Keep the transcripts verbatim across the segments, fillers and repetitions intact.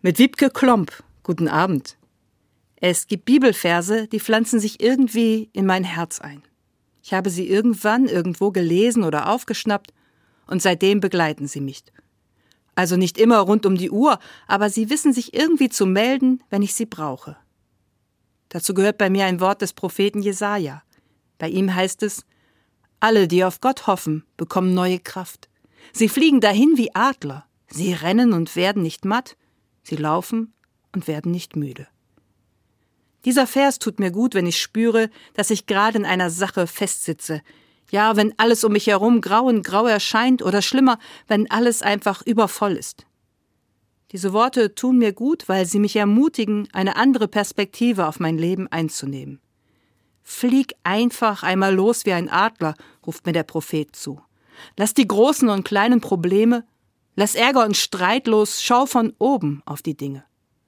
Mit Wiebke Klomp. Guten Abend. Es gibt Bibelverse, die pflanzen sich irgendwie in mein Herz ein. Ich habe sie irgendwann irgendwo gelesen oder aufgeschnappt und seitdem begleiten sie mich. Also nicht immer rund um die Uhr, aber sie wissen sich irgendwie zu melden, wenn ich sie brauche. Dazu gehört bei mir ein Wort des Propheten Jesaja. Bei ihm heißt es: Alle, die auf Gott hoffen, bekommen neue Kraft. Sie fliegen dahin wie Adler. Sie rennen und werden nicht matt. Sie laufen und werden nicht müde. Dieser Vers tut mir gut, wenn ich spüre, dass ich gerade in einer Sache festsitze. Ja, wenn alles um mich herum grau und grau erscheint oder schlimmer, wenn alles einfach übervoll ist. Diese Worte tun mir gut, weil sie mich ermutigen, eine andere Perspektive auf mein Leben einzunehmen. Flieg einfach einmal los wie ein Adler, ruft mir der Prophet zu. Lass die großen und kleinen Probleme, lass Ärger und Streit los, schau von oben auf die Dinge.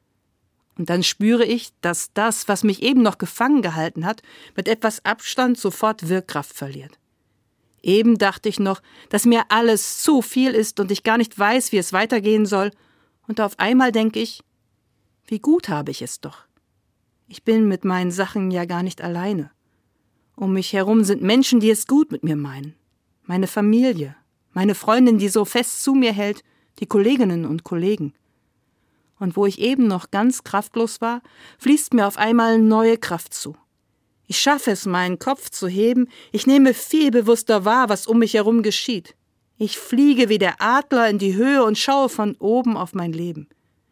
Und dann spüre ich, dass das, was mich eben noch gefangen gehalten hat, mit etwas Abstand sofort Wirkkraft verliert. Eben dachte ich noch, dass mir alles zu viel ist und ich gar nicht weiß, wie es weitergehen soll. Und auf einmal denke ich, wie gut habe ich es doch. Ich bin mit meinen Sachen ja gar nicht alleine. Um mich herum sind Menschen, die es gut mit mir meinen. Meine Familie, meine Freundin, die so fest zu mir hält, die Kolleginnen und Kollegen. Und wo ich eben noch ganz kraftlos war, fließt mir auf einmal neue Kraft zu. Ich schaffe es, meinen Kopf zu heben, ich nehme viel bewusster wahr, was um mich herum geschieht. Ich fliege wie der Adler in die Höhe und schaue von oben auf mein Leben.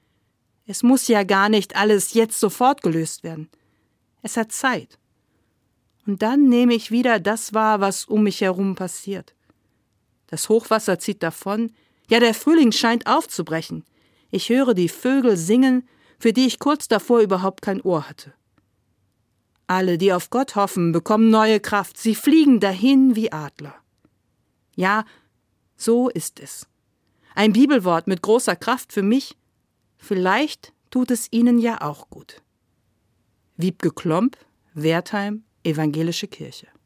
Es muss ja gar nicht alles jetzt sofort gelöst werden. Es hat Zeit. Und dann nehme ich wieder das wahr, was um mich herum passiert. Das Hochwasser zieht davon, ja, der Frühling scheint aufzubrechen. Ich höre die Vögel singen, für die ich kurz davor überhaupt kein Ohr hatte. Alle, die auf Gott hoffen, bekommen neue Kraft. Sie fliegen dahin wie Adler. Ja, so ist es. Ein Bibelwort mit großer Kraft für mich. Vielleicht tut es Ihnen ja auch gut. Wiebke Klomp, Wertheim, Evangelische Kirche.